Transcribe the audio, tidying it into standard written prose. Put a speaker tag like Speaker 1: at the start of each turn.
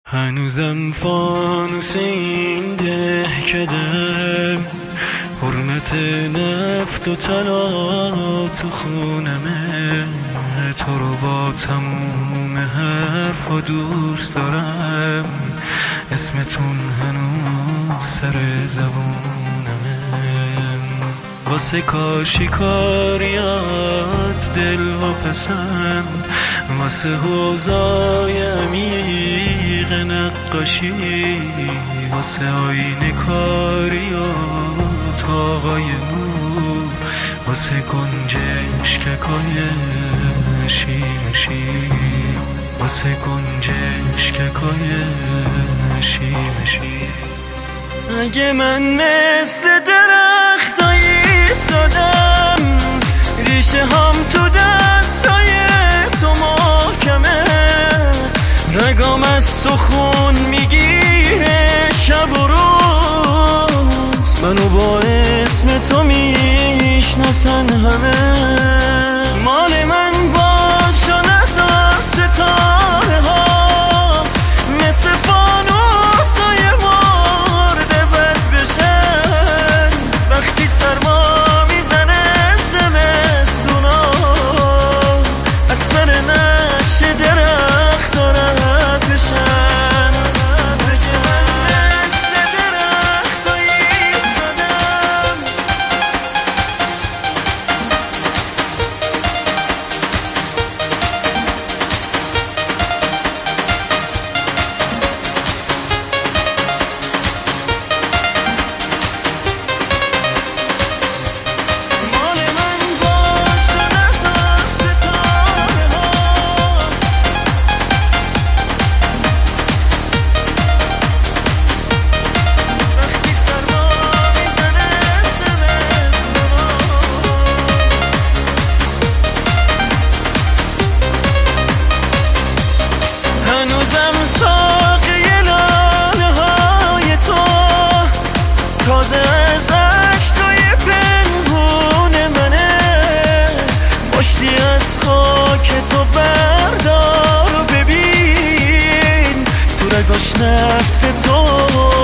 Speaker 1: هنوزم فانوس این دهکدم، حرمت نفت و طلا تو خونمه. تو رو با تموم حرف و دوست دارم، اسمتون هنوز سر زبونمه. واسه کاشیکاریات دل و پسند، واسه حوضای عمیق نقاشی، واسه آینه کاری و تاقای نور، واسه گنجشککای شیمشی، واسه گنجشککای شیمشی. اگه من مثل درختای ایستادم، ریشه هم تو دستای تو محکمه، رگام از سخون میگیره شب و روز، منو با اسم تو میشناسن همه. مال من باشن از ستاره ها، مثل فانوسای مرده بد بشن، وقتی سرما میزنه زمستونا، از سر نشه درخت دارد بشن. تازه از عشقای پنهون منه، پشتی از خاک تو بردار و ببین، تو رگاش نفت تو